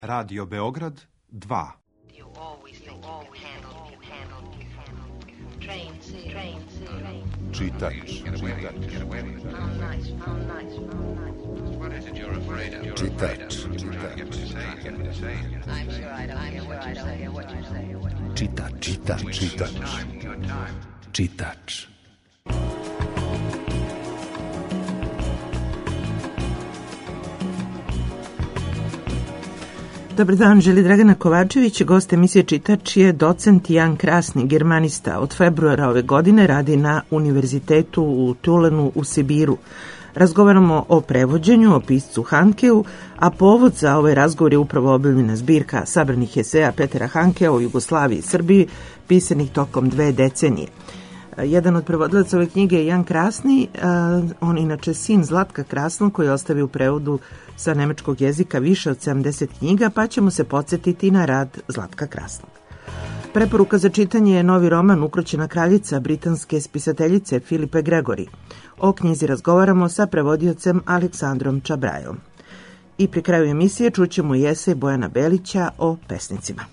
Radio Beograd 2. Čitač. Dobar dan, želi Dragana Kovačević, gost emisije Čitač je docent Jan Krasni, germanista. Od februara ove godine radi na univerzitetu u Tulenu u Sibiru. Razgovaramo o prevođenju, o piscu Hankeu, a povod za ovaj razgovor je upravo objavljena zbirka sabranih eseja Petera Hankea o Jugoslaviji i Srbiji, pisanih tokom 2 decenije. Jedan od prevodilaca ove knjige je Jan Krasni, on inače sin Zlatka Krasnog koji je ostavio u prevodu sa nemačkog jezika više od 70 knjiga, pa ćemo se podsjetiti na rad Zlatka Krasnog. Preporuka za čitanje je novi roman Ukroćena kraljica britanske spisateljice Filipe Gregory. O knjizi razgovaramo sa prevodiocem Aleksandrom Čabrajom. I pri kraju emisije čućemo i esej Bojana Belića o pesnicima.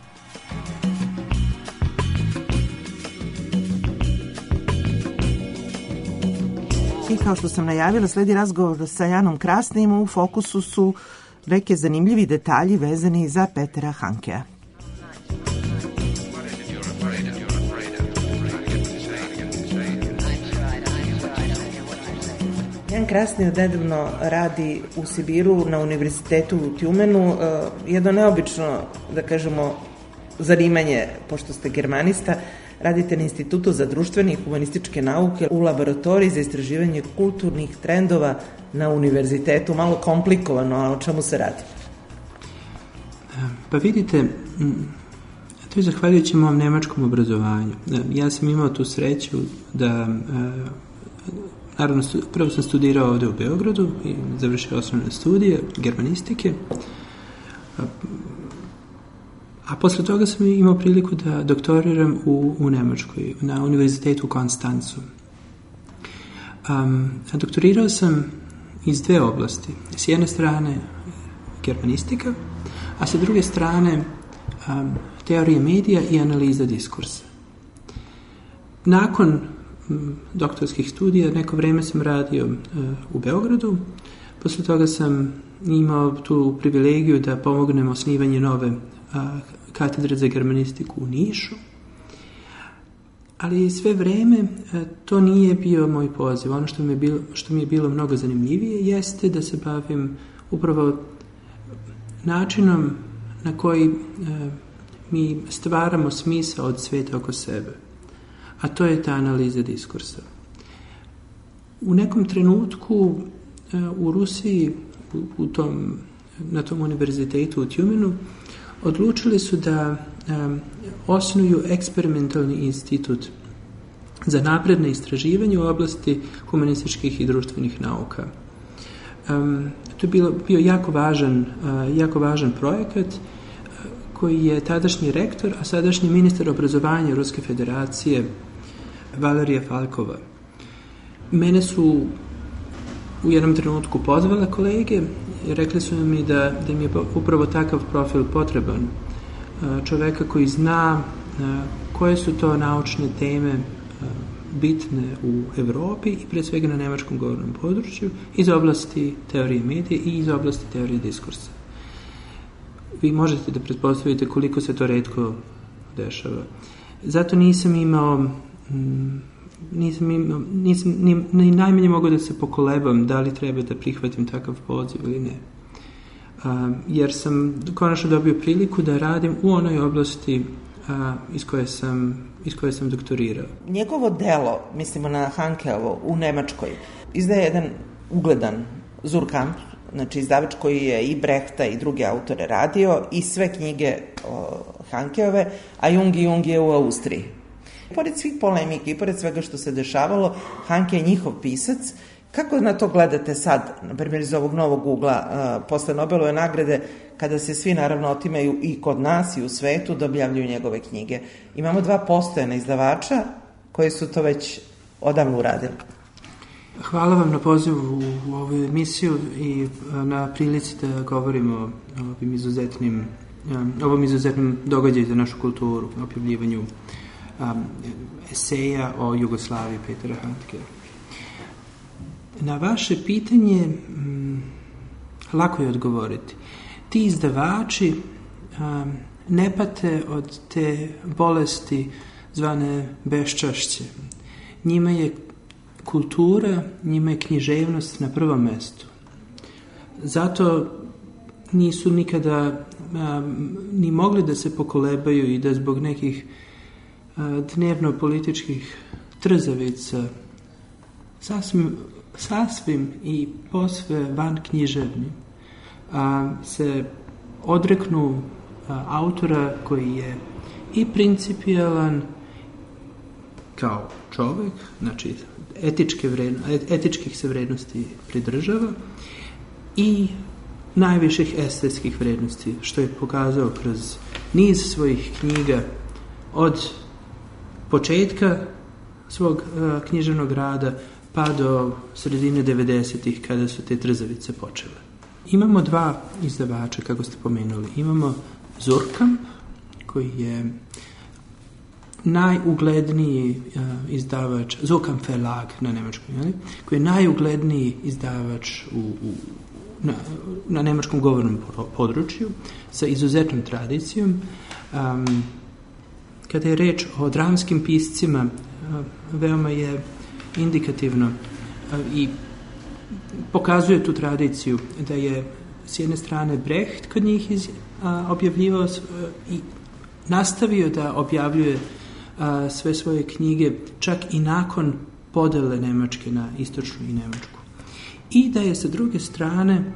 I kao što sam najavila, sledi razgovor sa Janom Krasnim. U fokusu su neke zanimljivi detalji vezani za Petera Hankea. Jan Krasni odnedavno radi u Sibiru na univerzitetu u Tjumenu. Jedno neobično, da kažemo, zanimanje, pošto ste germanista. Radite na Institutu za društvene i humanističke nauke u laboratoriji za istraživanje kulturnih trendova na univerzitetu. Malo komplikovano, a o čemu se radi? Pa vidite, to je zahvaljujući mom nemačkom obrazovanju. Ja sam imao tu sreću da, naravno, prvo sam studirao ovde u Beogradu i završio osnovne studije germanistike, a posle toga sam imao priliku da doktoriram u Nemačkoj, na univerzitetu u Konstancu. Doktorirao sam iz 2 oblasti. S jedne strane germanistika, a sa druge strane teorija medija i analiza diskursa. Nakon doktorskih studija neko vreme sam radio u Beogradu, posle toga sam imao tu privilegiju da pomognem osnivanje nove katedre za germanistiku u Nišu, ali sve vreme to nije bio moj poziv. Ono što mi je bilo mnogo zanimljivije jeste da se bavim upravo načinom na koji mi stvaramo smisao od sveta oko sebe, a to je ta analiza diskursa. U nekom trenutku u Rusiji, na tom univerzitetu u Tjumenu, odlučili su da osnuju eksperimentalni institut za napredne istraživanje u oblasti humanističkih i društvenih nauka. To je bio jako važan projekat koji je tadašnji rektor, a sadašnji ministar obrazovanja Ruske federacije Valerija Falkova. Mene su u jednom trenutku pozvala kolege i rekli su mi da im je upravo takav profil potreban. Čoveka koji zna koje su to naučne teme bitne u Evropi i pre svega na nemačkom govornom području iz oblasti teorije medije i iz oblasti teorije diskursa. Vi možete da pretpostavite koliko se to retko dešava. Zato nisam ni najmanje mogu da se pokolebam da li treba da prihvatim takav poziv ili ne. Jer sam konačno dobio priliku da radim u onoj oblasti iz koje sam doktorirao. Njegovo delo, mislimo na Hankeovo, u Nemačkoj, izdaje jedan ugledan Zurkamp, znači izdavač koji je i Brehta i druge autore radio i sve knjige Hankeove, a Jung je u Austriji. Pored svih polemike i pored svega što se dešavalo, Hanke je njihov pisac. Kako na to gledate sad, na primjer iz ovog novog ugla, posle Nobelove nagrade, kada se svi naravno otimaju i kod nas i u svetu da objavljuju njegove knjige? Imamo 2 postojana izdavača koji su to već odavno uradili. Hvala vam na pozivu u ovu emisiju i na prilici da govorimo o ovom izuzetnim događaju za našu kulturu, objavljivanju eseja o Jugoslaviji Petera Handkea. Na vaše pitanje lako je odgovoriti. Ti izdavači ne pate od te bolesti zvane beščašće. Njima je kultura, njima je književnost na prvom mestu. Zato nisu nikada ni mogli da se pokolebaju i da zbog nekih dnevno-političkih trzavica sasvim i posve van književni se odreknu autora koji je i principijelan kao čovek, znači etičkih se vrednosti pridržava i najviših estetskih vrednosti, što je pokazao kroz niz svojih knjiga od početka svog književnog rada pa do sredine 90-ih kada su te trzavice počele. Imamo dva izdavača, kako ste pomenuli. Imamo Surkamp, koji je najugledniji izdavač, Surkamp Verlag na nemačkom, koji je najugledniji izdavač na nemačkom govornom području sa izuzetnom tradicijom. Kada je reč o dramskim piscima, veoma je indikativno i pokazuje tu tradiciju da je s jedne strane Brecht kod njih objavljivao i nastavio da objavljuje sve svoje knjige čak i nakon podele Nemačke na istočnu i Nemačku. I da je sa druge strane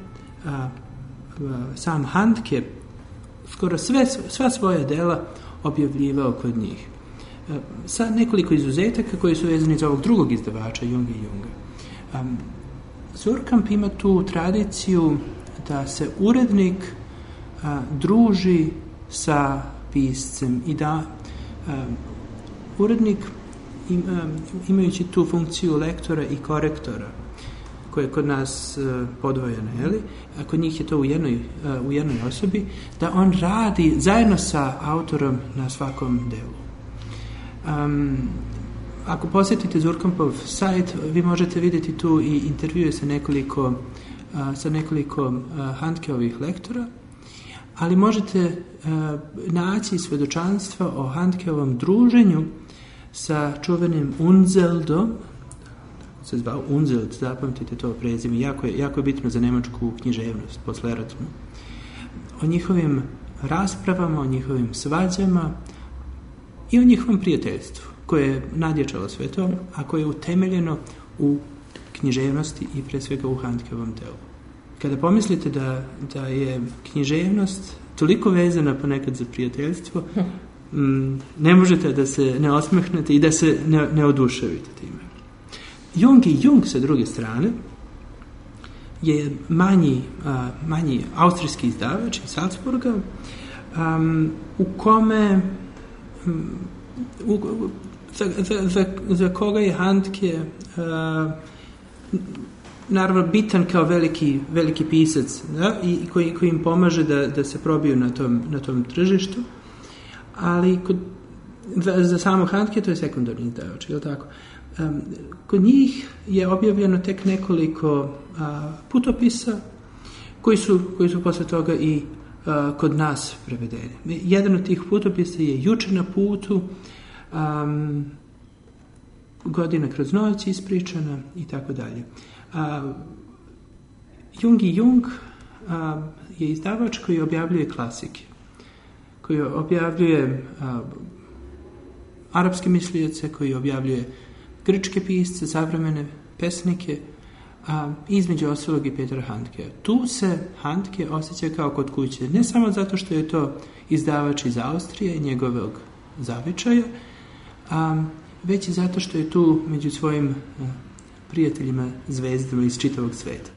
sam Handke skoro sva svoja dela objavljivao kod njih. Sa nekoliko izuzetaka koji su vezani za ovog drugog izdavača, Junga i Junga. Surkamp ima tu tradiciju da se urednik druži sa piscem i da urednik imajući tu funkciju lektora i korektora koja je kod nas podvojena, a kod njih je to u jednoj osobi, da on radi zajedno sa autorom na svakom delu. Ako posjetite Surkampov sajt, vi možete vidjeti tu i intervjue sa nekoliko Handkeovih lektora, ali možete naći svedočanstva o Handkeovom druženju sa čuvenim Unzeldom, se zvao Unzeld, zapamtite to prezime, jako je bitno za nemačku književnost posleratnu. O njihovim raspravama, o njihovim svađama i o njihovom prijateljstvu, koje je nadjačalo sve to, a koje je utemeljeno u književnosti i pre svega u Handkeovom delu. Kada pomislite da je književnost toliko vezana ponekad za prijateljstvo, ne možete da se ne osmehnete i da se ne oduševite time. Jung i Jung, sa druge strane, je manji austrijski izdavač iz Salzburga, u kome za koga je Handke naravno bitan kao veliki pisac, da? I koji im pomaže da se probiju na tom tržištu, ali za samog Handke to je sekundarni izdavač, je li tako? Kod njih je objavljeno tek nekoliko putopisa koji su posle toga i kod nas prevedeni. Jedan od tih putopisa je Juče na putu, Godina kroz noć ispričana i tako dalje. Jung i Jung je izdavač koji objavljuje klasike, koji objavljuje arapske mislioce, koji objavljuje grčke pisce, savremene pesnike, između ostalog i Petera Handkea. Tu se Handke osjeća kao kod kuće, ne samo zato što je to izdavač iz Austrije i njegovog zavičaja, već i zato što je tu među svojim prijateljima, zvezdama iz čitavog sveta.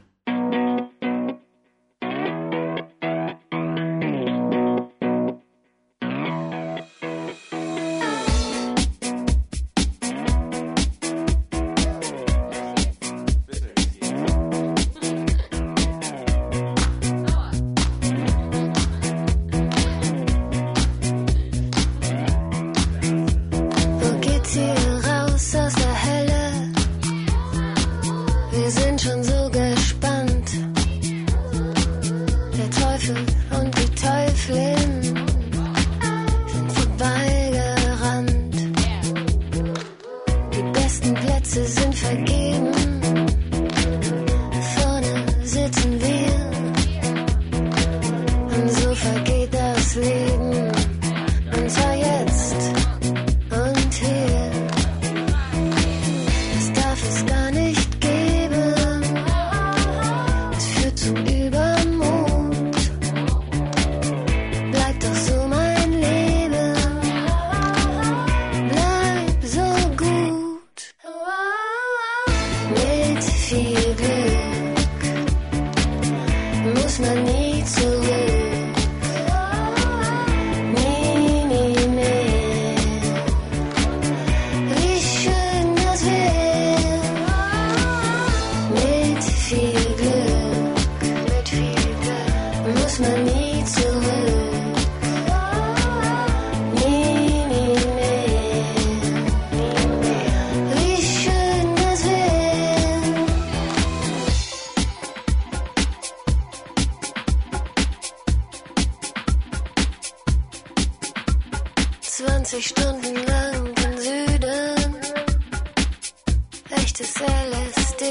20 Stunden lang im Süden, echtes LSD,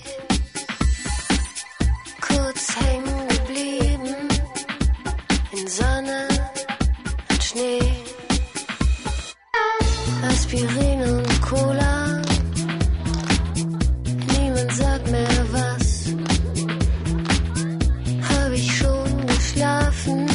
kurz hängen geblieben in Sonne und Schnee, Aspirin und Cola, niemand sagt mehr was, hab ich schon geschlafen?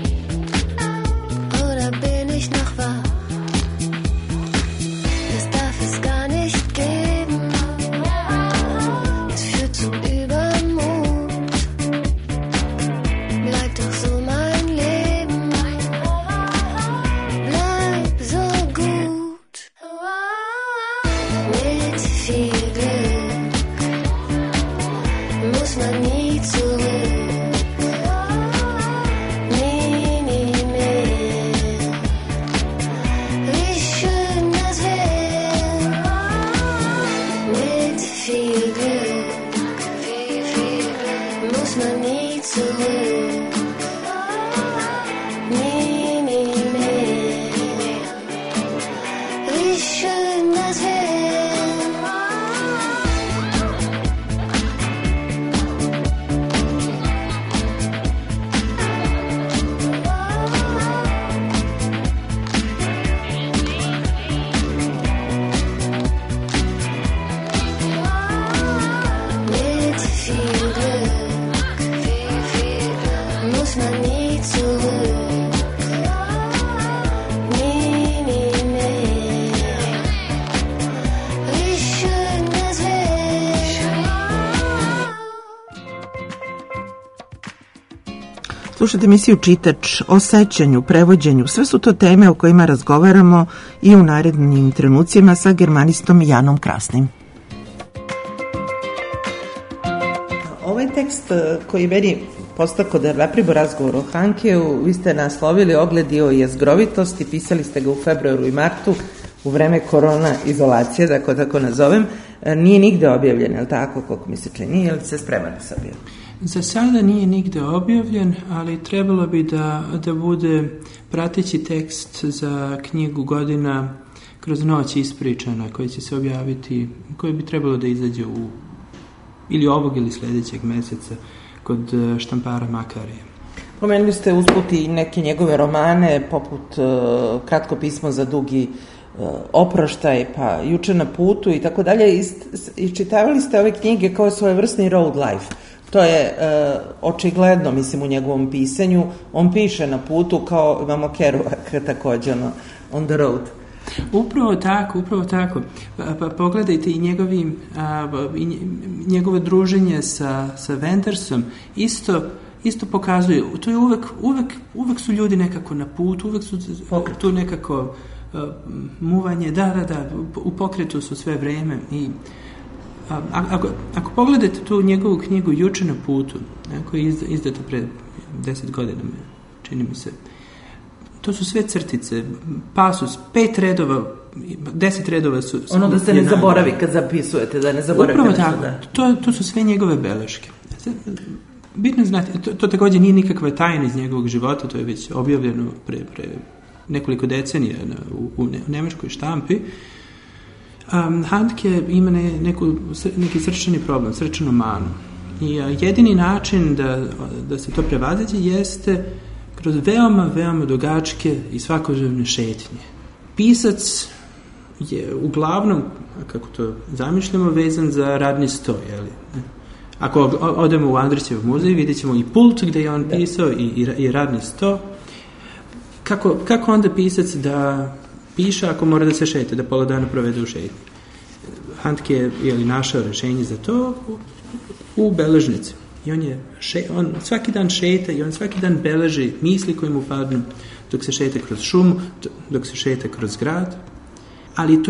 Slušajte emisiju Čitač o sećanju, prevođenju. Sve su to teme o kojima razgovaramo i u narednim trenucima sa germanistom Janom Krasnim. Ovaj tekst koji meni postako da je pribor razgovor o Hankeu, vi ste naslovili Ogledi o jezgrovitosti, pisali ste ga u februaru i martu u vreme korona izolacije, da tako nazovem. Nije nigde objavljen, je li tako, koliko mi se čini, je li se spreman sa bio? Za sada nije nigde objavljen, ali trebalo bi da bude prateći tekst za knjigu Godina kroz noć ispričana, koji će se objaviti, koji bi trebalo da izađe ili ovog ili sledećeg meseca kod štampara Makarije. Pomenuli ste usput i neke njegove romane, poput Kratko pismo za dugi oproštaj, pa Juče na putu i tako dalje. Iščitavali ste ove knjige kao svojevrsni road life. To je očigledno, mislim, u njegovom pisanju. On piše na putu kao imamo Kerouac također, on the road. Upravo tako. Pa pogledajte i njegovo druženje sa Wendersom isto pokazuje. To je uvek su ljudi nekako na putu, uvek su tu nekako muvanje, da, u pokretu su sve vreme. I ako pogledate tu njegovu knjigu Juče na putu, koja je izdata pre 10 godina, čini mi se, to su sve crtice, pasus, 5 redova, 10 redova su... Ono da se ne zaboravi kad zapisujete, da ne zaboravite. Upravo tako, to su sve njegove beleške. Bitno znati, to također nije nikakva tajna iz njegovog života, to je već objavljeno pre nekoliko decenija u nemačkoj štampi. Handke ima neki srčani problem, srčanu manu. I jedini način da se to prevaziđe jeste kroz veoma dugačke i svakodnevne šetnje. Pisac je uglavnom, kako to zamišljamo, vezan za radni sto, jeli? Ako odemo u Andrićev muzej, vidjet ćemo i pult gdje je on pisao i radni sto. Kako onda pisac da piše ako mora da se šeta, da pola dana provede u šetnji? Handke je našao rješenje za to u beležnici. I on svaki dan šeta i on svaki dan beleži misli koje mu padnu dok se šeta kroz šumu, dok se šeta kroz grad. Ali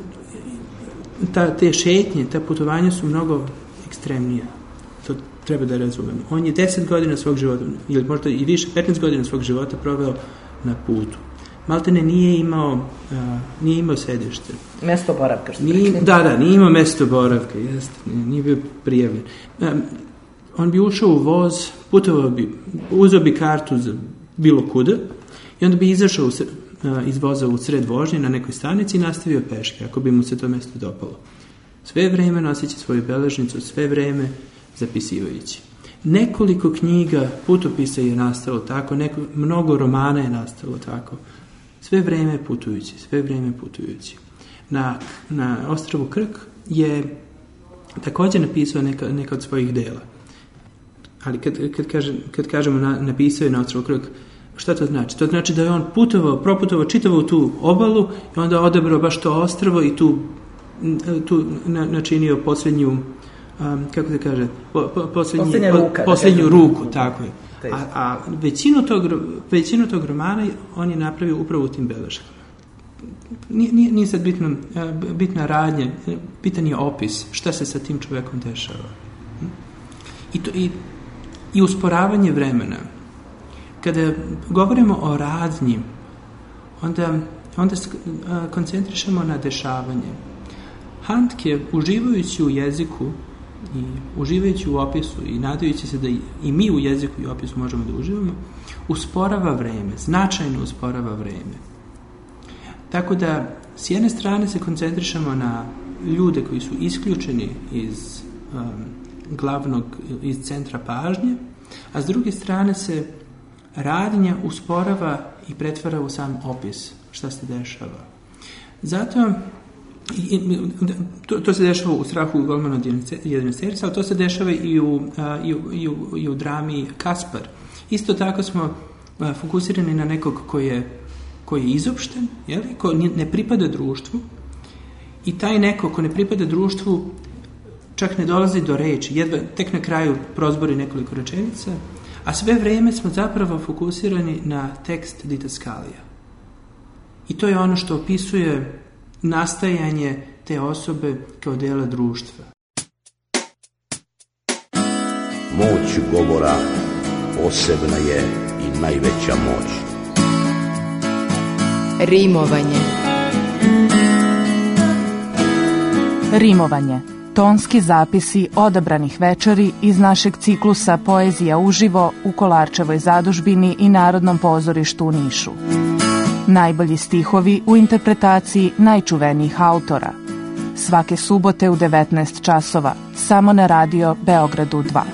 te šetnje, ta putovanja su mnogo ekstremnije. To treba da razumemo. On je 10 godina svog života, ili možda i više, 15 godina svog života proveo na putu. Maltene nije imao sedište. Mesto boravka, što rekli. Da, nije imao mesto boravka, nije bio prijavljen. On bi ušao u voz, putovao bi, uzeo bi kartu za bilo kuda i onda bi izašao iz voza u sred vožnje na nekoj stanici i nastavio peške, ako bi mu se to mesto dopalo. Sve vreme noseći svoju beležnicu, sve vreme zapisivajući. Nekoliko knjiga, putopisa je nastalo tako, mnogo romana je nastalo tako. Sve vreme putujući. Na ostrvu Krk je također napisao neka od svojih dela. Ali kad kažemo napisao je na ostrvu Krk, šta to znači? To znači da je on proputovao čitavu tu obalu i onda odabrao baš to ostrvo i tu načinio posljednju, kako se kaže, posljednju ruku, tako je. A većinu tog romana on je napravio upravo u tim beleškama. Nije sad bitna radnja, bitan je opis, šta se sa tim čovjekom dešava. I usporavanje vremena. Kada govorimo o radnji, onda se koncentrišemo na dešavanje. Handke, uživajući u jeziku i uživajući u opisu i nadajući se da i mi u jeziku i opisu možemo da uživamo, usporava vreme, značajno usporava vreme. Tako da, s jedne strane se koncentrišemo na ljude koji su isključeni iz centra pažnje, a s druge strane se radnja usporava i pretvara u sam opis šta se dešava. Zato to se dešava u Strahu i golmanu od Jedanaesterca, ali to se dešava i u drami Kaspar. Isto tako smo fokusirani na nekog koji je izopšten, ko ne pripada društvu, i taj neko ko ne pripada društvu čak ne dolazi do reči, jedva tek na kraju prozbori nekoliko rečenica, a sve vrijeme smo zapravo fokusirani na tekst didaskalija. I to je ono što opisuje nastajanje te osobe kao dela društva. Moć govora posebna je i najveća moć. Rimovanje. Tonski zapisi odabranih večeri iz našeg ciklusa Poezija uživo u Kolarčevoj zadužbini i Narodnom pozorištu u Nišu. Najbolji stihovi u interpretaciji najčuvenijih autora. Svake subote u 19 časova, samo na radio Beogradu 2.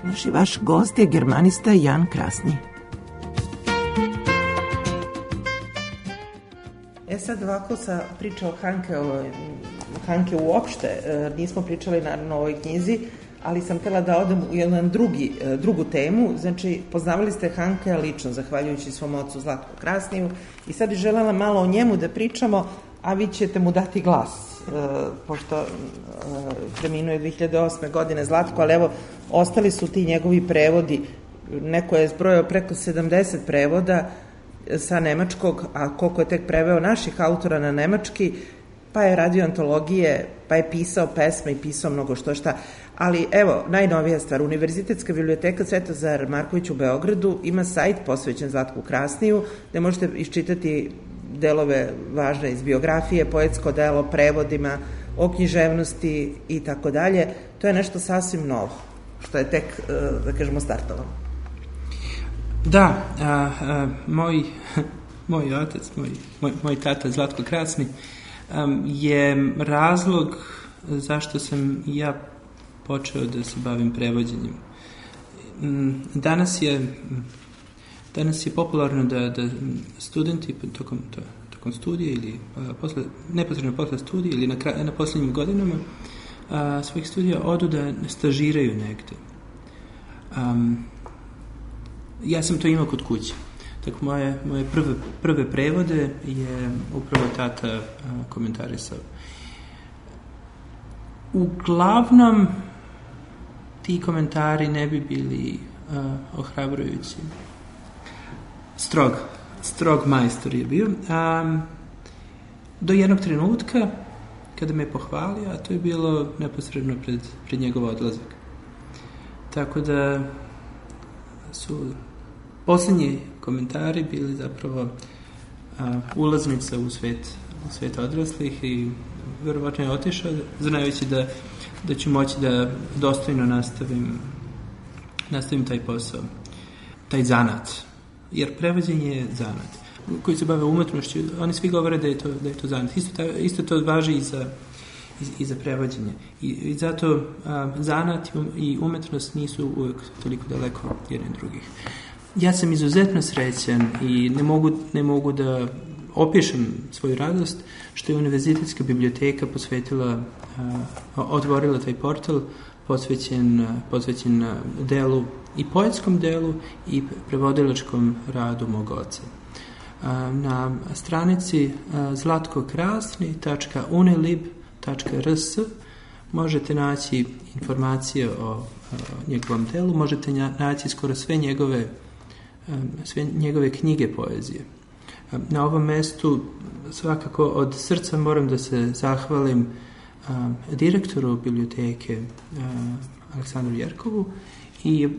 Naš i vaš gost je germanista Jan Krasni. Sad ovako sa priča o Hanke uopšte, nismo pričali naravno o ovoj knjizi, ali sam htjela da odem u jedan drugu temu. Znači, poznavali ste Hankea lično, zahvaljujući svom ocu Zlatku Krasniju, i sad bi željela malo o njemu da pričamo, a vi ćete mu dati glas, pošto preminuo je 2008. godine Zlatko, ali evo, ostali su ti njegovi prevodi, neko je zbrojao preko 70 prevoda sa nemačkog, a koliko je tek preveo naših autora na nemački, pa je radio antologije, pa je pisao pesme i pisao mnogo što šta. Ali evo, najnovija stvar, Univerzitetska biblioteka Svetozar Marković u Beogradu ima sajt posvećen Zlatku Krasniju, gde možete iščitati delove važne iz biografije, poetsko delo, prevodima, o književnosti i tako dalje. To je nešto sasvim novo, što je tek, da kažemo, startovalo. Da, moj otac, moj tata Zlatko Krasni je razlog zašto sam ja počeo da se bavim prevođenjem. Danas je popularno da studenti tokom studija ili neposredno posle studija ili na posljednjim godinama svojih studija odu da stažiraju negde. Ja sam to imao kod kuće. Tako moje prve prevode je upravo tata komentarisao. Uglavnom, ti komentari ne bi bili ohrabrujući. Strog majstor je bio. Do jednog trenutka, kada me pohvalio, a to je bilo neposredno pred njegov odlazak. Tako da su posljednji komentari bili zapravo ulaznica u svet odraslih i verovatno je otišao, znajući da ću moći da dostojno nastavim taj posao, taj zanat. Jer prevođenje je zanat. Koji se bave umetnošću, oni svi govore da je to zanat. Isto to važi i za prevođenje. I zato zanat i umetnost nisu uvijek toliko daleko jedni drugih. Ja sam izuzetno srećan i ne mogu da opišem svoju radost što je Univerzitetska biblioteka otvorila taj portal posvećen delu i poetskom delu i prevodilačkom radu mog oca. Na stranici zlatkokrasni.unilib.rs možete naći informacije o njegovom delu, možete naći skoro sve njegove knjige poezije. Na ovom mestu svakako od srca moram da se zahvalim direktoru biblioteke Aleksandru Jerkovu i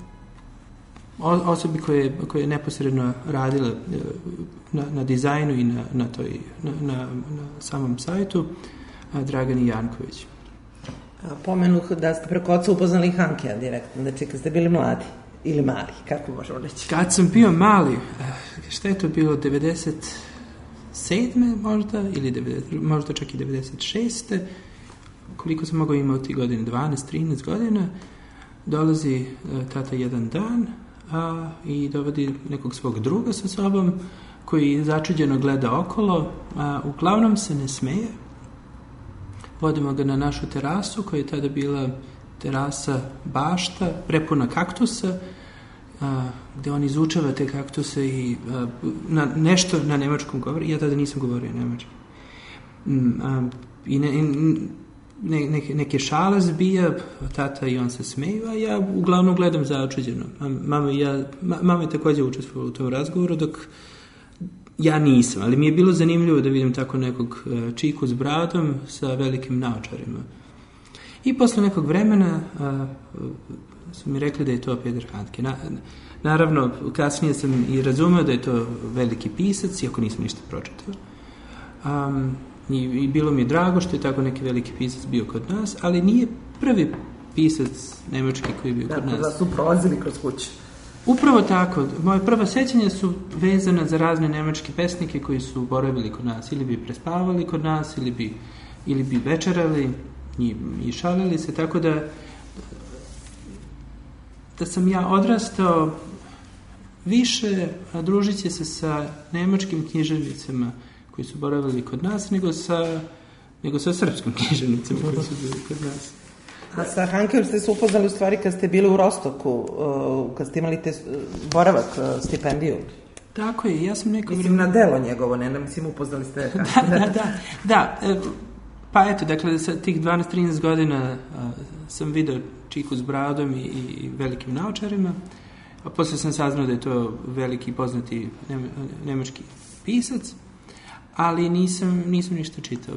osobi koja je neposredno radila na dizajnu i na samom sajtu, Dragani Janković. Pomenuh da ste preko oca upoznali Hankea direktno, znači kad ste bili mladi ili mali, kako možemo reći? Kad sam bio mali, šta je to bilo, 97. možda, ili možda čak i 96. Koliko sam mogao imati godine, 12-13 godina, dolazi tata jedan dan i dovodi nekog svog druga sa sobom, koji začuđeno gleda okolo, uglavnom se ne smeje. Vodimo ga na našu terasu, koja je tada bila terasa bašta, prepuna kaktusa, gde on izučava te kaktuse i nešto na nemačkom govori. Ja tada nisam govorio nemački. I neke šale zbija, tata i on se smeju, a ja uglavnom gledam začuđeno. Mama je također učestvovala u tom razgovoru, dok ja nisam, ali mi je bilo zanimljivo da vidim tako nekog čiku s bradom sa velikim naočarima. I posle nekog vremena su mi rekli da je to Peter Handke. Naravno, kasnije sam i razumeo da je to veliki pisac, iako nisam ništa pročitao. I bilo mi je drago što je tako neki veliki pisac bio kod nas, ali nije prvi pisac nemački koji je bio kod nas. Da su prolazili kroz kuću. Upravo tako. Moje prva sećanja su vezana za razne nemačke pesnike koji su boravili kod nas. Ili bi prespavali kod nas, ili bi večerali i šalili se. Tako da da sam ja odrastao više družit se sa nemačkim književnicima koji su boravili kod nas, nego sa srpskim književnicima koji su bili kod nas. A sa Hankeom ste se upoznali u stvari kad ste bili u Rostoku, kad ste imali boravak, stipendiju. Tako je, ja sam neko... Mislim na delo njegovo, ne mislim upoznali ste... Da, pa eto, dakle, sa tih 12-13 godina sam video čiku s bradom i velikim naočarima, a posle sam saznao da je to veliki poznati nemački pisac, ali nisam ništa čitao.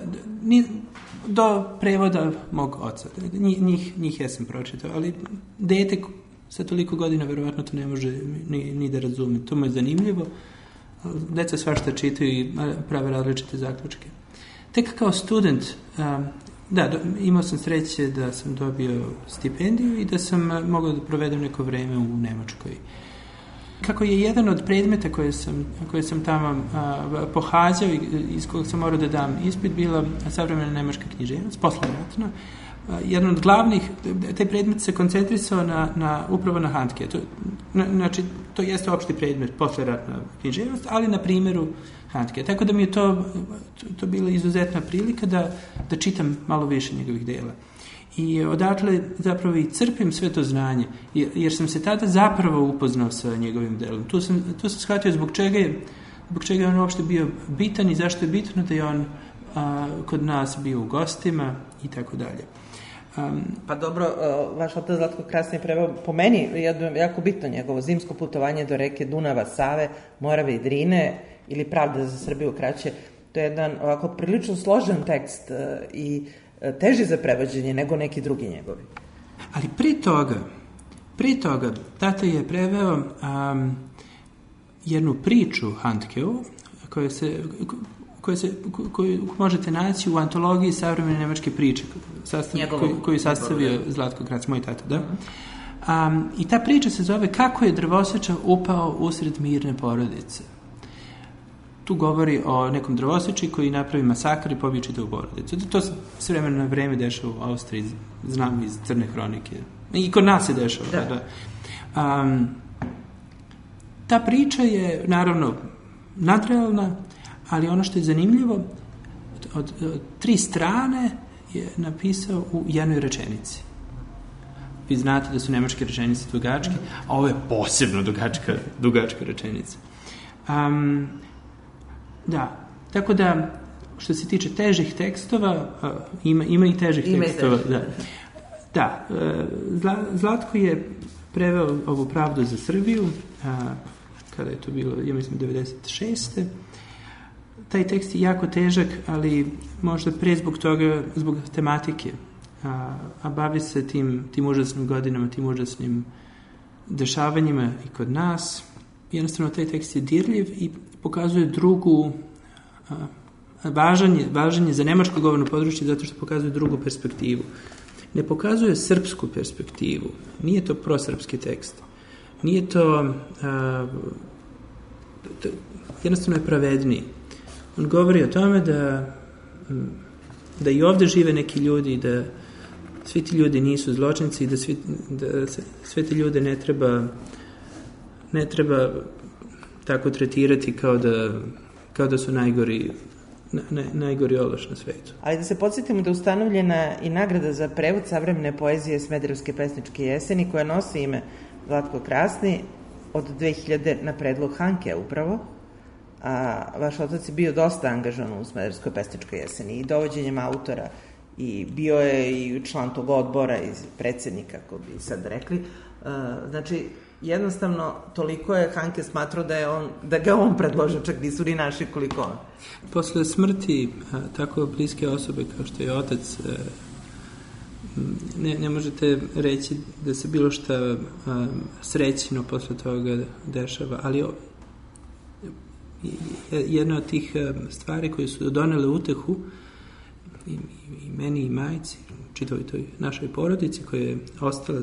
Do prevoda mog oca. Njih ja sam pročitao, ali dete sa toliko godina verovatno to ne može ni da razume. To mu je zanimljivo. Deca svašta čitaju i prave različite zaključke. Tek kao student, imao sam sreće da sam dobio stipendiju i da sam mogao da provedem neko vreme u Nemačkoj. Kako je jedan od predmeta koje sam tamo pohađao i iz kojeg sam morao da dam ispit bila savremena nemačka književnost, posleratna. Jedan od glavnih, taj predmet se koncentrisao upravo na Handke. Znači, to jeste opšti predmet, posleratna književnost, ali na primjeru Handke. Tako da mi je to bila izuzetna prilika da čitam malo više njegovih dela. I odatle zapravo i crpim sve to znanje, jer sam se tada zapravo upoznao sa njegovim delom. Tu sam shvatio zbog čega je on uopšte bio bitan i zašto je bitno da je on kod nas bio u gostima i tako dalje. Pa dobro, vaš otac Zlatko Krasni je preveo po meni jako bitno njegovo zimsko putovanje do reke Dunava, Save, Morave i Drine ili Pravda za Srbiju kraće. To je jedan ovako prilično složen tekst i teži za prevođenje nego neki drugi njegovi. Ali prije toga tata je preveo jednu priču Handkeovu koju možete naći u antologiji savremene nemačke priče koju sastavio Zlatko Krac, moj tata, da? I ta priča se zove Kako je drvoseča upao usred mirne porodice. Tu govori o nekom drvoseči koji napravi masakr i pobije čitavu porodicu. To se s vremena na vreme dešava u Austriji, znam iz Crne hronike. I kod nas se dešava. Da. Ta priča je, naravno, nadrealna, ali ono što je zanimljivo, od 3 strane je napisao u jednoj rečenici. Vi znate da su nemačke rečenice dugačke, a ovo je posebno dugačka rečenica. Da, tako da, što se tiče težih tekstova, ima i težih tekstova. Da, Zlatko je preveo ovu Pravdu za Srbiju, kada je to bilo, ja mislim, 96. Taj tekst je jako težak, ali možda pre zbog toga, zbog tematike, a bavi se tim užasnim godinama, tim užasnim dešavanjima i kod nas. Jednostavno, taj tekst je dirljiv i pokazuje drugu, važan je za nemačko govorno područje zato što pokazuje drugu perspektivu. Ne pokazuje srpsku perspektivu, nije to prosrpski tekst, nije to, jednostavno je pravedniji. On govori o tome da i ovde žive neki ljudi i da svi ti ljudi nisu zločinci i da sve te ljude ne treba tako tretirati kao da su najgori ološ na svetu. Ali da se podsjetimo da je ustanovljena i nagrada za prevod savremene poezije Smederevske pesničke jeseni koja nosi ime Zlatko Krasni od 2000 na predlog Hanke upravo. A vaš otac je bio dosta angažovan u Smederevskoj pesničkoj jeseni i dovođenjem autora i bio je i član tog odbora i predsednik, kako bi sad rekli. Znači, jednostavno, toliko je Hanke smatrao da ga on predložio, čak nisu ni naši koliko on. Posle smrti tako bliske osobe kao što je otac, ne možete reći da se bilo šta srećno posle toga dešava, ali jedna od tih stvari koje su donele utehu i meni i majici, čitavoj toj našoj porodici koja je ostala,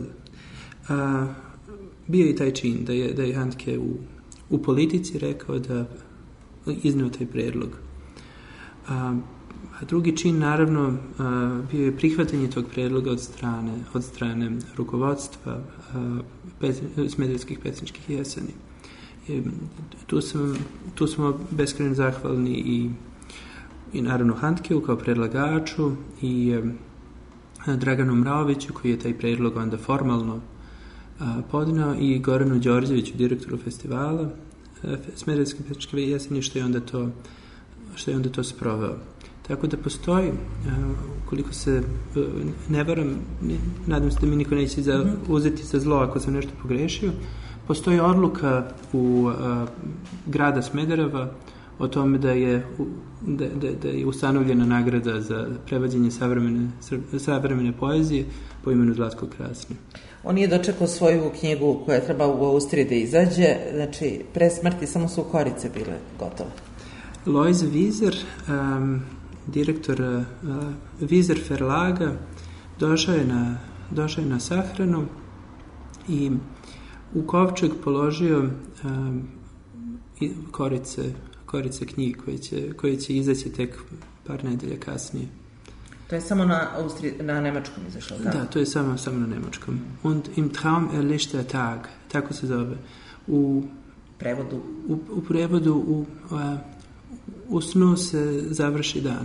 bio i taj čin da je Handke u politici rekao da izneo taj predlog. A drugi čin, naravno, bio je prihvatanje tog predloga od strane rukovodstva Smederevskih pesničkih jeseni. Tu smo beskrajno zahvalni i naravno Handkeu kao predlagaču i Draganu Mraoviću koji je taj predlog onda formalno podneo i Goranu Đorđeviću, direktoru festivala Smederevske pesničke jeseni, što je onda to sproveo. Tako da postoji, ukoliko se ne varam, nadam se da mi niko neće uzeti za zlo ako sam nešto pogrešio, postoji odluka u grada Smedereva o tome da je ustanovljena nagrada za prevođenje savremene poezije po imenu Zlatko Krasni. On je dočekao svoju knjigu koja je trebala u Austriji da izađe, znači pre smrti samo su korice bile gotove. Lojze Wieser, direktor Wieser Verlaga, došao je na sahranu i u kovčeg položio korice knjige koje će izaći tek par nedelja kasnije. To je samo na nemačkom izašlo, tako? Da, to je samo na nemačkom. Und im Traum erlischt der Tag, tako se zove. U prevodu u snu se završi dan.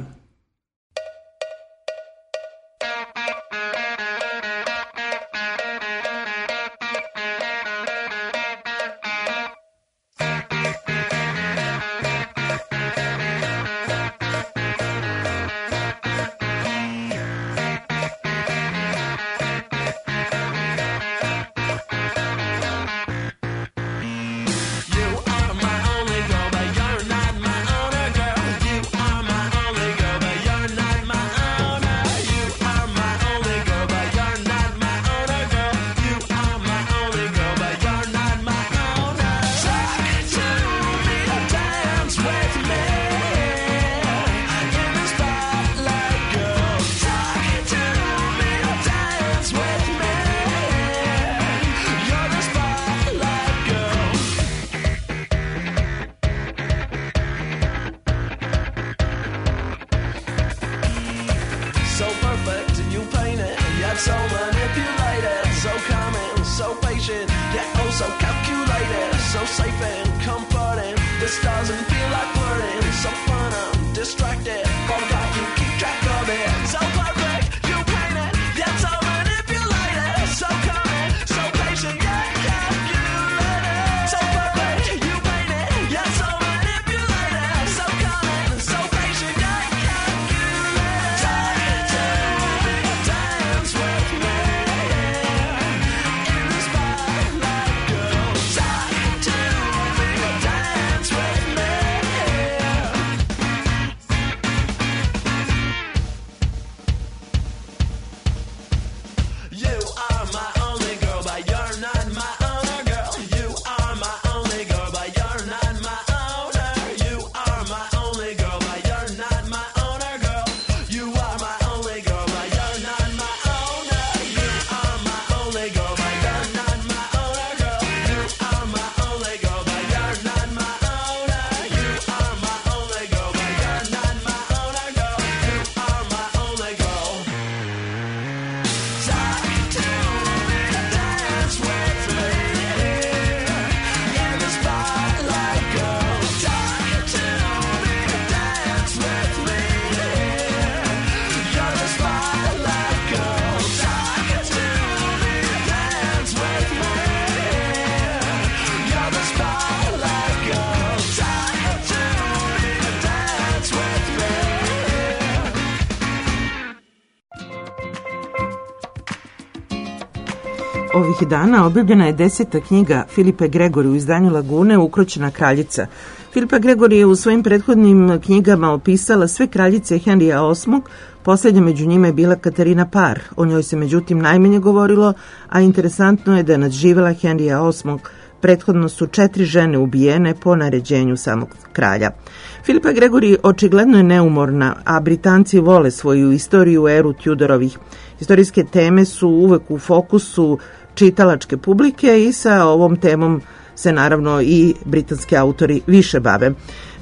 Ovih dana objavljena je 10. knjiga Filipe Gregori u izdanju Lagune, Ukroćena kraljica. Filipa Gregori je u svojim prethodnim knjigama opisala sve kraljice Henrija VIII. Poslednja među njima je bila Katarina Par. O njoj se međutim najmanje govorilo, a interesantno je da je nadživela Henrija VIII. Prethodno su 4 žene ubijene po naređenju samog kralja. Filipa Gregori očigledno je neumorna, a Britanci vole svoju istoriju, eru Tudorovih. Istorijske teme su uvek u fokusu čitalačke publike i sa ovom temom se naravno i britanski autori više bave.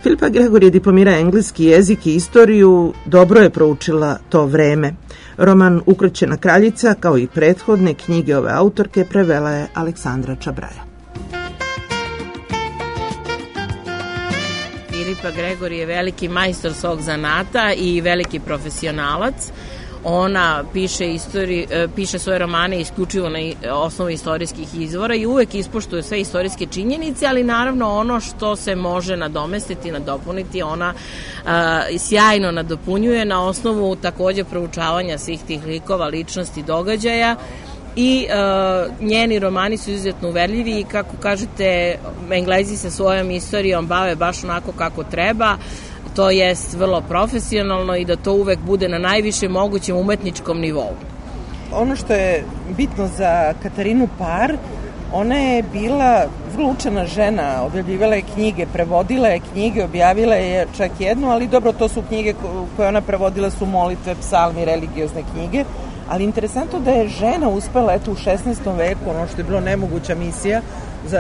Filipa Gregori je diplomirala engleski jezik i istoriju, dobro je proučila to vreme. Roman Ukraćena kraljica, kao i prethodne knjige ove autorke, prevela je Aleksandra Čabraja. Filipa Gregori je veliki majstor svog zanata i veliki profesionalac. Ona piše svoje romane isključivo na osnovu istorijskih izvora i uvek ispoštuje sve istorijske činjenice, ali naravno ono što se može nadomestiti, nadopuniti, ona sjajno nadopunjuje na osnovu takođe proučavanja svih tih likova, ličnosti, događaja. I njeni romani su izuzetno uverljivi i kako kažete, Englezi se svojom istorijom bave baš onako kako treba, to jest vrlo profesionalno i da to uvek bude na najvišem mogućem umetničkom nivou. Ono što je bitno za Katarinu Par, ona je bila vrlo učena žena, objavljivala je knjige, prevodila je knjige, objavila je čak jednu, ali dobro, to su knjige koje ona prevodila su molitve, psalmi, religiozne knjige, ali interesantno da je žena uspela, eto, u 16. veku, ono što je bilo nemoguća misija za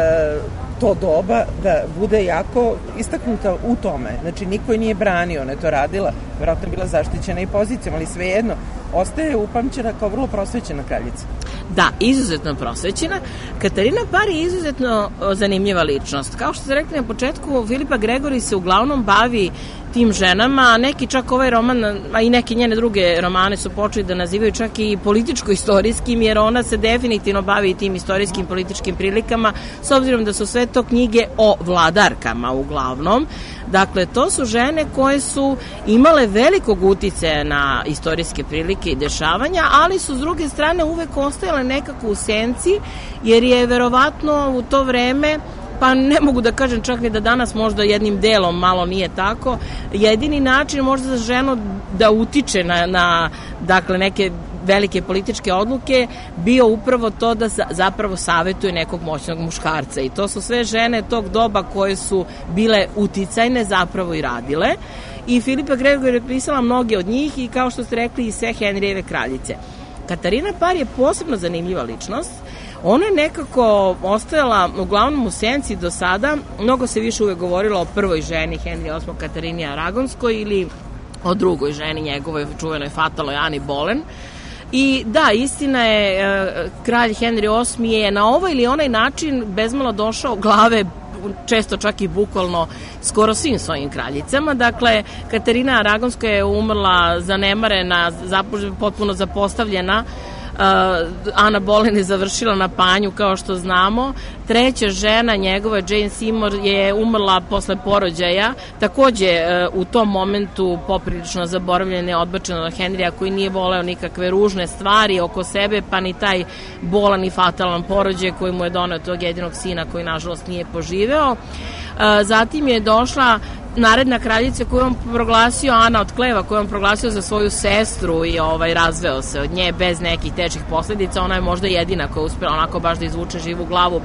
to doba, da bude jako istaknuta u tome. Znači, niko je nije branio, ona je to radila, vjerojatno bila zaštićena i pozicijom, ali svejedno, ostaje upamćena kao vrlo prosvećena kraljica. Da, izuzetno prosvećena. Katarina Par je izuzetno zanimljiva ličnost. Kao što ste rekli na početku, Filipa Gregori se uglavnom bavi tim ženama, neki čak ovaj roman, a i neke njene druge romane su počeli da nazivaju čak i političko-istorijskim, jer ona se definitivno bavi tim istorijskim političkim prilikama, s obzirom da su sve to knjige o vladarkama uglavnom. Dakle, to su žene koje su imale velikog uticaja na istorijske prilike i dešavanja, ali su s druge strane uvek ostajale nekako u senci, jer je verovatno u to vreme, pa ne mogu da kažem čak ni da danas možda jednim delom malo nije tako, jedini način možda za ženu da utiče na dakle, neke velike političke odluke bio upravo to da zapravo savetuje nekog moćnog muškarca. I to su sve žene tog doba koje su bile uticajne zapravo i radile. I Filipa Gregori je pisala mnoge od njih i kao što ste rekli i sve Henrijeve kraljice. Katarina Par je posebno zanimljiva ličnost. Ona je nekako ostajala uglavnom u senci do sada. Mnogo se više uvek govorilo o prvoj ženi Henrija VIII Katarini Aragonskoj ili o drugoj ženi njegovoj čuvenoj fatalnoj Ani Boleyn. I da, istina je, kralj Henry VIII je na ovaj ili onaj način bezmalo došao glave, često čak i bukvalno skoro svim svojim kraljicama. Dakle, Katarina Aragonska je umrla zanemarena, potpuno zapostavljena. Ana Boleyn je završila na panju, kao što znamo. Treća žena njegova, Jane Seymour, je umrla posle porođaja, takođe u tom momentu poprilično zaboravljena i odbačena od Henrija, koji nije voleo nikakve ružne stvari oko sebe, pa ni taj bolan i fatalan porođaj koji mu je doneo tog jedinog sina koji nažalost nije poživeo. Zatim je došla naredna kraljica koju on proglasio, Ana od Kleva, koju on proglasio za svoju sestru i razveo se od nje bez nekih teških posledica. Ona je možda jedina koja je uspela onako baš da izvuče živu glavu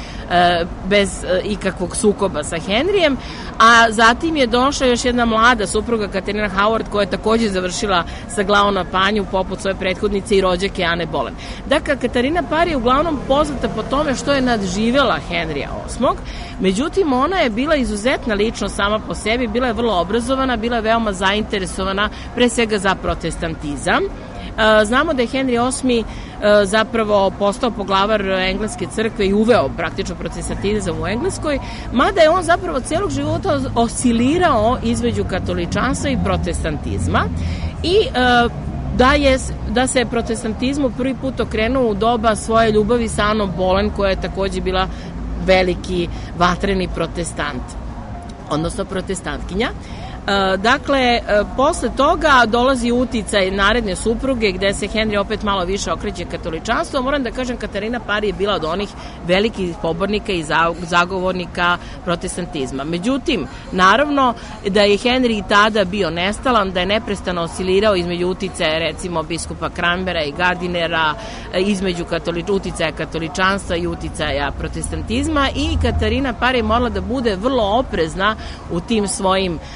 bez ikakvog sukoba sa Henrijem, a zatim je došla još jedna mlada supruga Katarina Howard koja je takođe završila sa glavom na panju poput svoje prethodnice i rođake Ane Boleyn. Dakle, Katarina Par je uglavnom poznata po tome što je nadživela Henrija VIII, međutim ona je bila izuzetna ličnost sama po sebi, bila je vrlo obrazovana, bila je veoma zainteresovana pre svega za protestantizam. Znamo da je Henry VIII zapravo postao poglavar engleske crkve i uveo praktično protestantizam u Engleskoj, mada je on zapravo celog života oscilirao između katoličanstva i protestantizma i da se protestantizmu prvi put okrenuo u doba svoje ljubavi sa Anom Boleyn, koja je takođe bila veliki vatreni protestant, odnosno protestantkinja. Dakle, posle toga dolazi uticaj naredne supruge gde se Henry opet malo više okreće katoličanstvo. Moram da kažem, Katarina Par je bila od onih velikih pobornika i zagovornika protestantizma. Međutim, naravno da je Henry tada bio nestalan, da je neprestano oscilirao između uticaja recimo biskupa Cranbera i Gardinera, između uticaja katoličanstva i uticaja protestantizma, i Katarina Par je morala da bude vrlo oprezna u tim svojim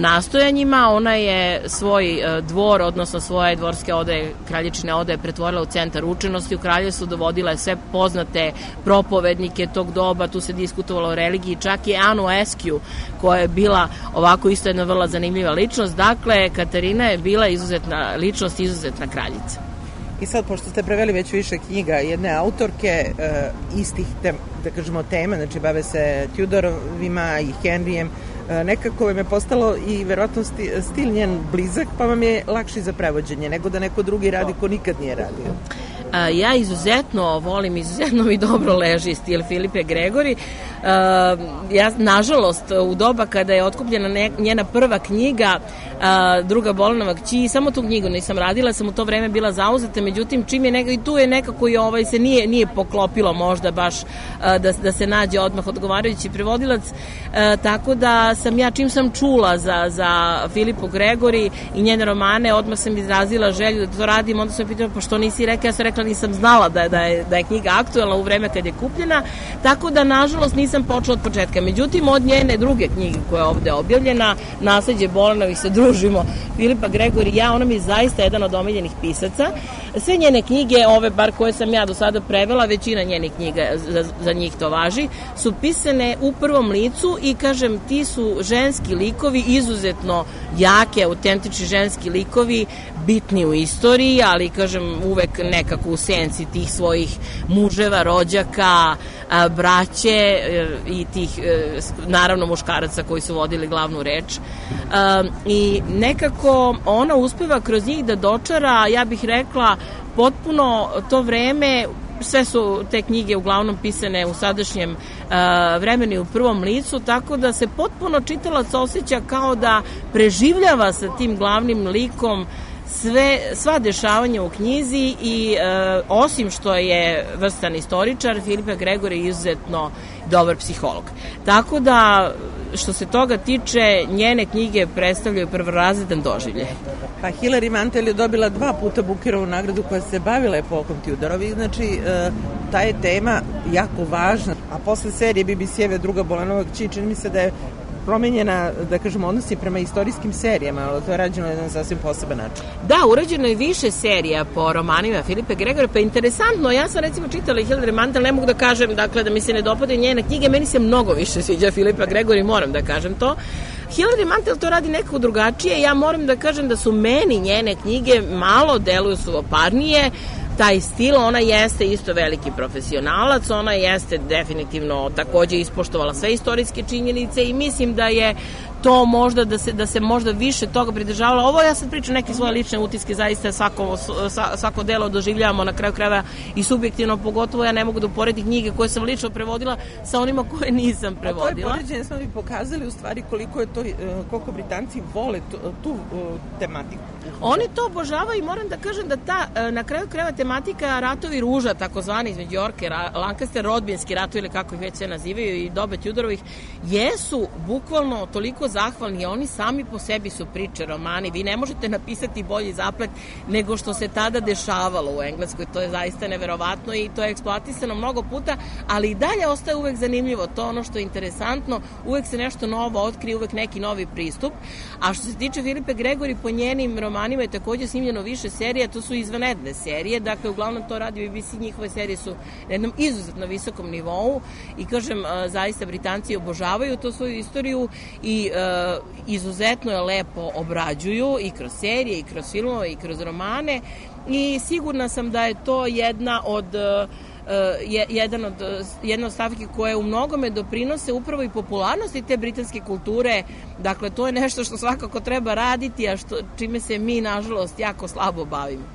nastojanjima. Ona je svoj dvor, odnosno svoje dvorske odaje, kraljičine odaje, pretvorila u centar učenosti. U kraljevstvu dovodila je sve poznate propovednike tog doba, tu se diskutovalo o religiji, čak i Anu Eskiju, koja je bila ovako isto jedna vrlo zanimljiva ličnost. Dakle, Katarina je bila izuzetna ličnost, izuzetna kraljica. I sad, pošto ste preveli već više knjiga jedne autorke istih, da kažemo, tema, znači bave se Tudorovima i Henrijem, nekako vam je postalo i verovatno stil njen blizak, pa vam je lakši za prevođenje nego da neko drugi radi ko nikad nije radio. Ja izuzetno volim, izuzetno mi dobro leži stil Filipe Gregori. Ja, nažalost, u doba kada je otkupljena njena prva knjiga, Druga Bolanova kći, samo tu knjigu nisam radila, sam u to vreme bila zauzeta, međutim, čim je i tu je nekako i se nije poklopilo možda baš da se nađe odmah odgovarajući prevodilac, tako da sam ja, čim sam čula za Filipu Gregori i njene romane, odmah sam izrazila želju da to radim, onda sam pitala, pa što nisi rekla? Ja sam rekla, nisam znala da je knjiga aktuelna u vreme kad je kupljena, tako da, nažalost, nisam počela od početka. Međutim, od njene druge knjige koja je ovde objavljena, Nasleđe Bolanovih, se družimo, Filipa Gregori i ja, ona mi je zaista jedan od omiljenih pisaca. Sve njene knjige, ove bar koje sam ja do sada prevela, većina njenih knjiga, za njih to važi, su pisane u prvom licu i, kažem, ti su ženski likovi, izuzetno jake, autentični ženski likovi, bitni u istoriji, ali, kažem, uvek nekako u senci tih svojih muževa, rođaka, braće i tih, naravno, muškaraca koji su vodili glavnu reč. I nekako ona uspeva kroz njih da dočara, ja bih rekla, potpuno to vreme. Sve su te knjige uglavnom pisane u sadašnjem vremenu i u prvom licu, tako da se potpuno čitalac osjeća kao da preživljava sa tim glavnim likom sva dešavanja u knjizi i osim što je vrstan istoričar, Filipe Gregori je izuzetno dobar psiholog. Tako da, što se toga tiče, njene knjige predstavljaju prvorazredan doživljaj. Pa Hilary Mantel je dobila 2 puta Bookerovu nagradu koja se bavila epohom Tudorovi, znači ta je tema jako važna. A posle serije BBC-eve Druga Bolanova kći, čini mi se da je promenjena, da kažemo, odnosi prema istorijskim serijama, ali to je rađeno na jedan sasvim poseban način. Da, urađeno je više serija po romanima Filipe Gregori, pa interesantno, ja sam recimo čitala Hilary Mantel, ne mogu da kažem, dakle, da mi se ne dopadaju njene knjige, meni se mnogo više sviđa Filipa Gregori, moram da kažem to. Hilary Mantel to radi nekako drugačije, ja moram da kažem da su meni njene knjige malo deluju suvoparnije, taj stil, ona jeste isto veliki profesionalac, ona jeste definitivno takođe ispoštovala sve istorijske činjenice i mislim da je to možda da se možda više toga pridržavala. Ovo ja sad pričam neke svoje lične utiske, zaista svako delo doživljavamo na kraju krajeva i subjektivno, pogotovo ja ne mogu da uporedim knjige koje sam lično prevodila sa onima koje nisam prevodila. A to je poređenje, smo vi pokazali u stvari koliko Britanci vole tu tematiku. Oni to obožavaju i moram da kažem da ta na kraju krajeva tematika ratovi ruža, takozvani između Yorka i Lancaster, rodbinski ratovi ili kako ih već sve nazivaju i doba Tudorovih, jesu bukvalno toliko zahvalni, oni sami po sebi su priče, romani, vi ne možete napisati bolji zaplet nego što se tada dešavalo u Engleskoj, to je zaista neverovatno i to je eksploatisano mnogo puta, ali i dalje ostaje uvek zanimljivo, to ono što je interesantno, uvek se nešto novo otkrije, uvek neki novi pristup, a što se tiče Filipe Gregori, po njenim romanima je takođe snimljeno više serija, to su izvanredne serije, dakle uglavnom to radi BBC, njihove serije su na jednom izuzetno visokom nivou i kažem, zaista Britanci obožavaju to svoju istoriju i izuzetno je lepo obrađuju i kroz serije, i kroz filmove, i kroz romane i sigurna sam da je to jedna od stavke koje u mnogome doprinose upravo i popularnosti te britanske kulture. Dakle, to je nešto što svakako treba raditi, a čime se mi, nažalost, jako slabo bavimo.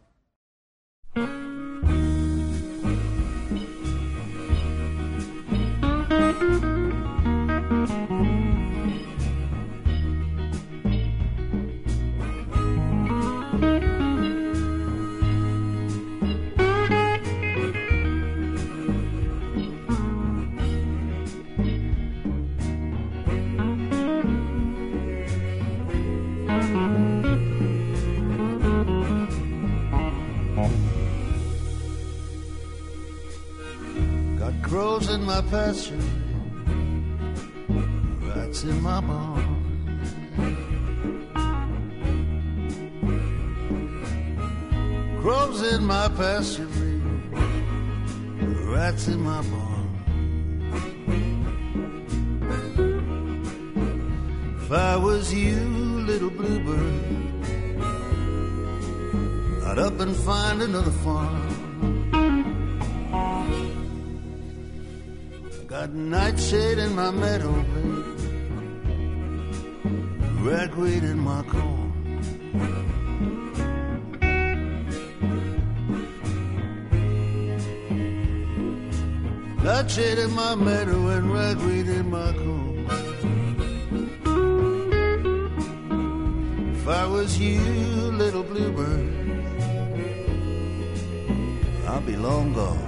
Grows in my pasture, rats in my barn. crows in my pasture, rats in my barn. If I was you, little bluebird, I'd up and find another farm. Got nightshade in my meadow, babe, ragweed in my corn. Nightshade in my meadow and ragweed in my corn. If I was you, little bluebird, I'll be long gone.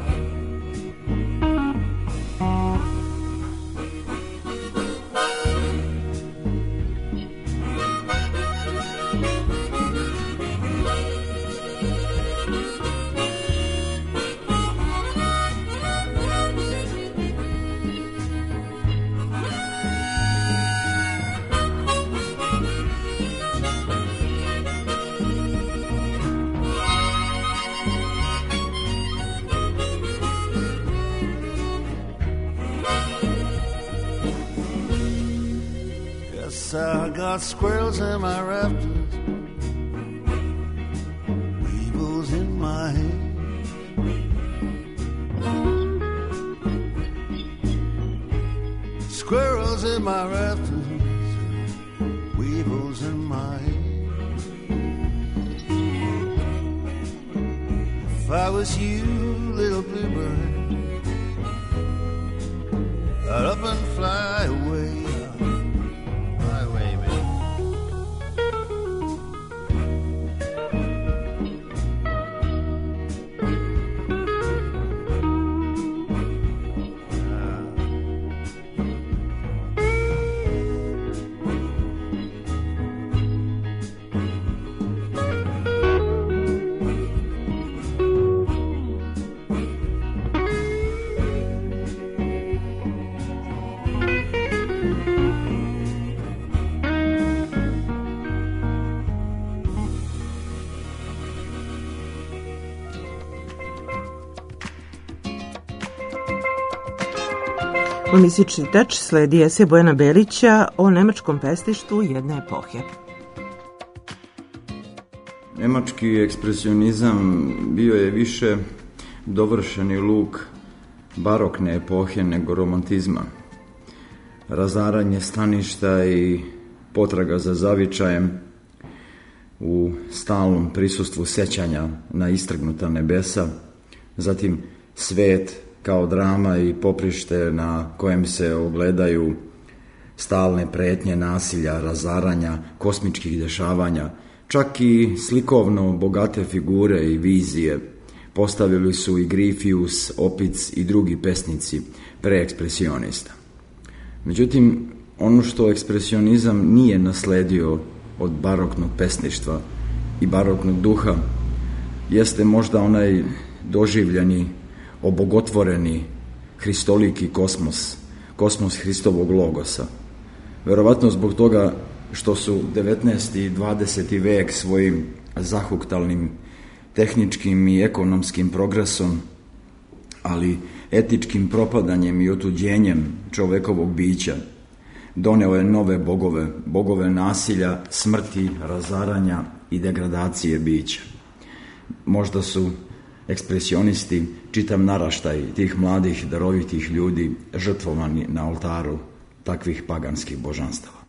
I got squirrels in my rafters, weevils in my hair. Squirrels in my rafters, weevils in my hair. If I was you, little bluebird, I'd up and fly away. U emisiji Čitač sledi esej Bojana Belića o nemačkom pesništvu jedne epohe. Nemački ekspresionizam bio je više dovršeni luk barokne epohe nego romantizma. Razaranje staništa i potraga za zavičajem u stalnom prisustvu sećanja na istrgnuta nebesa, zatim svet kao drama i poprište na kojem se ogledaju stalne pretnje nasilja, razaranja, kosmičkih dešavanja, čak i slikovno bogate figure i vizije postavili su i Grifius, Opic i drugi pesnici preekspresionista. Međutim, ono što ekspresionizam nije nasledio od baroknog pesništva i baroknog duha jeste možda onaj doživljeni, obogotvoreni, hristoliki kosmos Hristovog logosa. Verovatno zbog toga što su 19. i 20. vek svojim zahuktalnim tehničkim i ekonomskim progresom, ali etičkim propadanjem i otuđenjem čovekovog bića doneo je nove bogove nasilja, smrti, razaranja i degradacije bića. Možda su ekspresionisti, čitav naraštaj tih mladih, darovitih ljudi žrtvovani na oltaru takvih paganskih božanstava.